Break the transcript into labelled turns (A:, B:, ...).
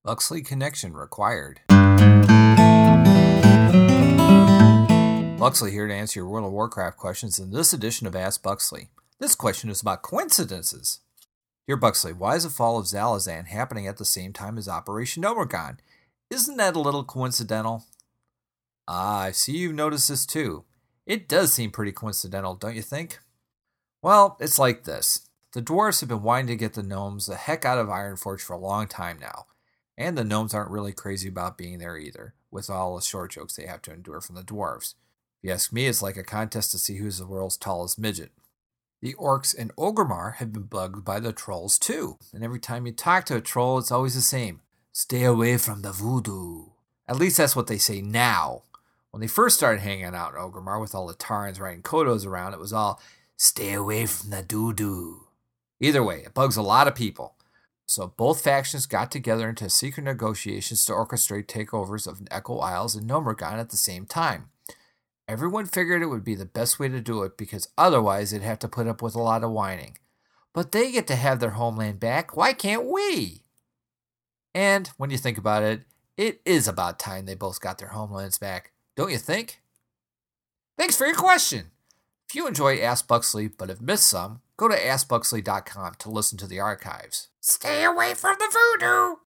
A: Buxley connection required. Buxley here to answer your World of Warcraft questions in this edition of Ask Buxley. This question is about coincidences. Dear Buxley, why is the fall of Zalazan happening at the same time as Operation Gnomeregan? Isn't that a little coincidental? I see you've noticed this too. It does seem pretty coincidental, don't you think? Well, it's like this. The dwarves have been wanting to get the gnomes the heck out of Ironforge for a long time now. And the gnomes aren't really crazy about being there either, with all the short jokes they have to endure from the dwarves. If you ask me, it's like a contest to see who's the world's tallest midget. The orcs in Orgrimmar have been bugged by the trolls too, and every time you talk to a troll, it's always the same. Stay away from the voodoo. At least that's what they say now. When they first started hanging out in Orgrimmar with all the Tarans riding Kodos around, it was all, stay away from the doo-doo. Either way, it bugs a lot of people. So both factions got together into secret negotiations to orchestrate takeovers of Echo Isles and Gnomeregan at the same time. Everyone figured it would be the best way to do it because otherwise they'd have to put up with a lot of whining. But they get to have their homeland back, why can't we? And when you think about it, it is about time they both got their homelands back, don't you think? Thanks for your question. If you enjoy Ask Buxley but have missed some, go to AskBuxley.com to listen to the archives.
B: Stay away from the voodoo!